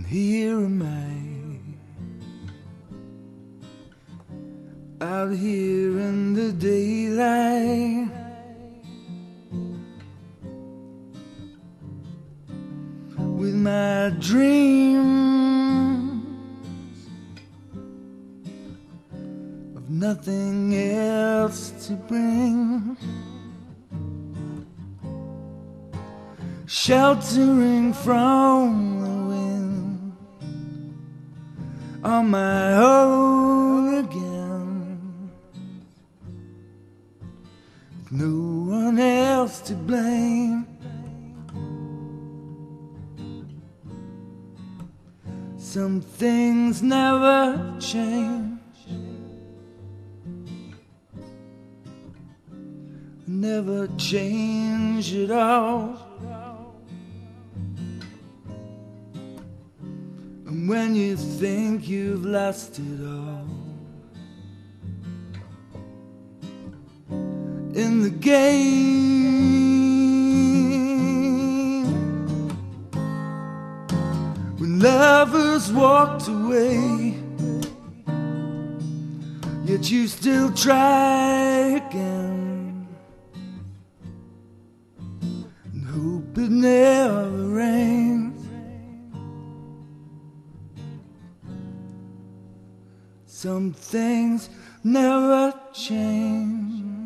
And here am I, out here in the daylight, with my dreams of nothing else to bring, sheltering from the wind on my own again, with no one else to blame. Some things never change, never change at all. And when you think you've lost it all, in the game, when lovers walked away, yet you still try again, and hope it never rains. Some things never change.